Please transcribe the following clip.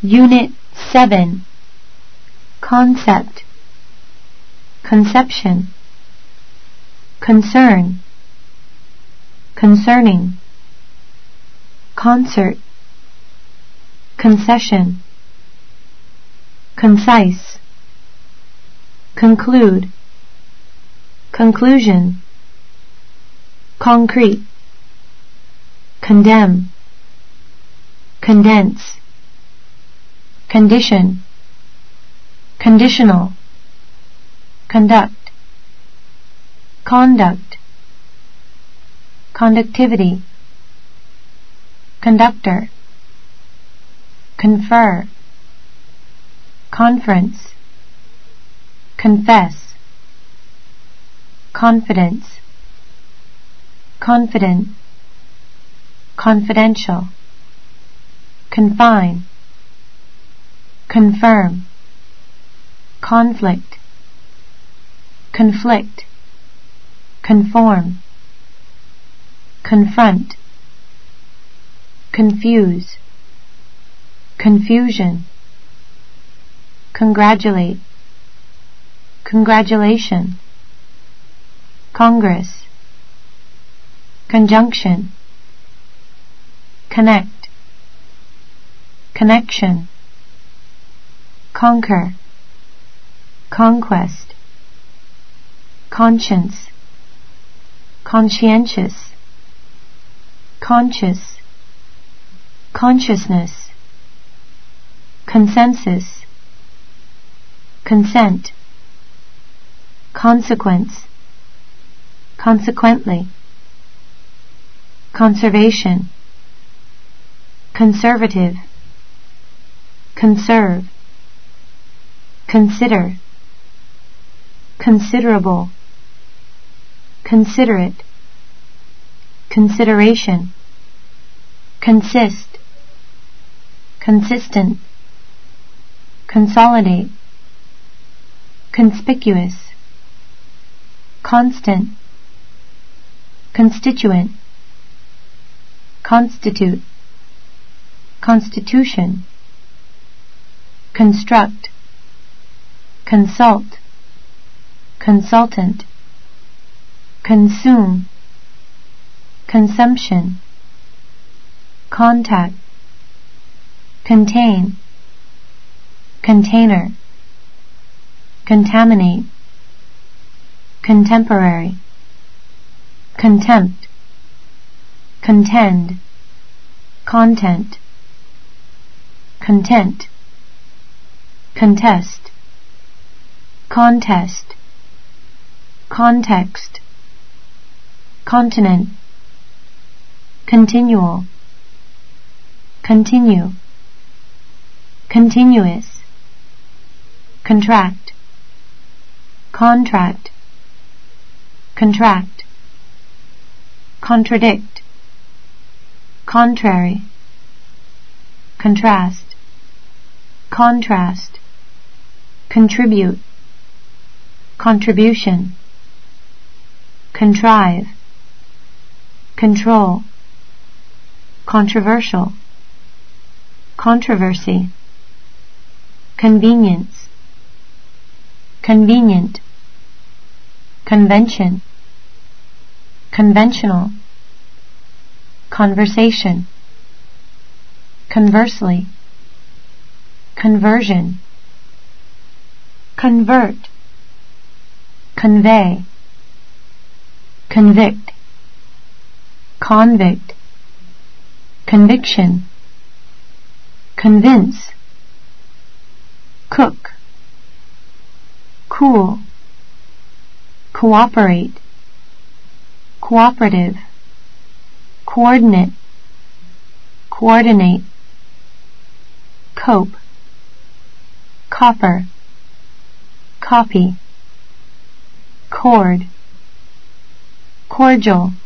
Unit 7. Concept, conception, concern, concerning, concert, concession, concise, conclude, conclusion, concrete, condemn, condense, condition, conditional, conduct, conduct, conductivity, conductor, confer, conference, confess, confidence, confident, confidential, confine, confirm, conflict, conflict, conform, confront, confuse, confusion, congratulate, congratulation, congress, conjunction, connect, connection, conquer, conquest, conscience, conscientious, conscious, consciousness, consensus, consent, consequence, consequently, conservation, conservative, conserve, consider, considerable, considerate, consideration, consist, consistent, consolidate, conspicuous, constant, constituent, constitute, constitution, construct, consult, consultant, consume, consumption, contact, contain, container, contaminate, contemporary, contempt, contend, content, content, contest, contest, context, continent, continual, continue, continuous, contract, contract, contract, contradict, contrary, contrast, contrast, contribute, contribution, contrive, control, controversial, controversy, convenience, convenient, convention, conventional, conversation, conversely, conversion, convert, convey, convict, convict, conviction, convince, cook, cool, cooperate, cooperative, coordinate, coordinate, cope, copper, copy, cord, cordial,